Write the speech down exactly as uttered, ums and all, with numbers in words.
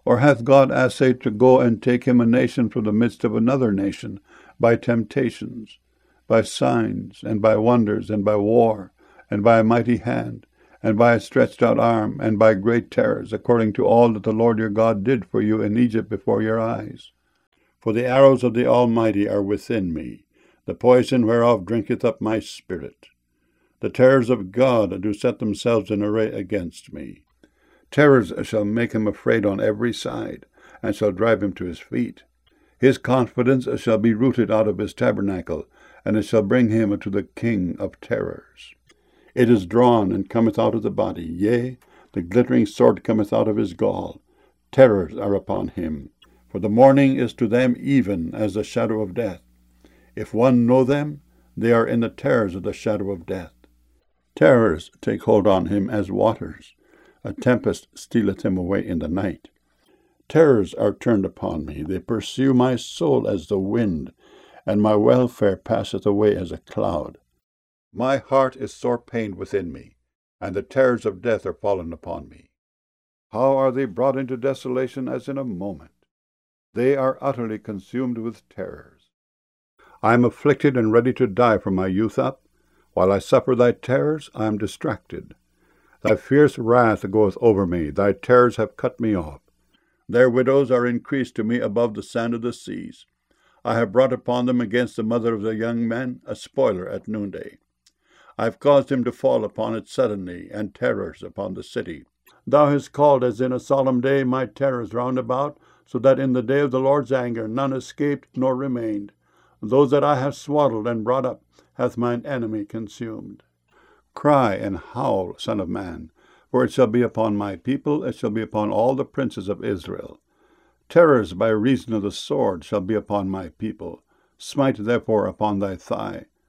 Or hath God assayed to go and take him a nation from the midst of another nation, by temptations, by signs, and by wonders, and by war, and by a mighty hand, and by a stretched out arm, and by great terrors, according to all that the Lord your God did for you in Egypt before your eyes? For the arrows of the Almighty are within me, the poison whereof drinketh up my spirit. The terrors of God do set themselves in array against me. Terrors shall make him afraid on every side, and shall drive him to his feet. His confidence shall be rooted out of his tabernacle, and it shall bring him to the king of terrors. It is drawn, and cometh out of the body, yea, the glittering sword cometh out of his gall. Terrors are upon him, for the morning is to them even as the shadow of death. If one know them, they are in the terrors of the shadow of death. Terrors take hold on him as waters. A tempest stealeth him away in the night. Terrors are turned upon me. They pursue my soul as the wind, and my welfare passeth away as a cloud. My heart is sore pained within me, and the terrors of death are fallen upon me. How are they brought into desolation as in a moment? They are utterly consumed with terrors. I am afflicted and ready to die from my youth up. While I suffer thy terrors, I am distracted. Thy fierce wrath goeth over me, thy terrors have cut me off. Their widows are increased to me above the sand of the seas. I have brought upon them against the mother of the young men a spoiler at noonday. I have caused him to fall upon it suddenly, and terrors upon the city. Thou hast called as in a solemn day my terrors round about, so that in the day of the Lord's anger none escaped nor remained. Those that I have swaddled and brought up hath mine enemy consumed. Cry and howl, Son of man, for it shall be upon my people, it shall be upon all the princes of Israel. Terrors by reason of the sword shall be upon my people. Smite therefore upon thy thigh,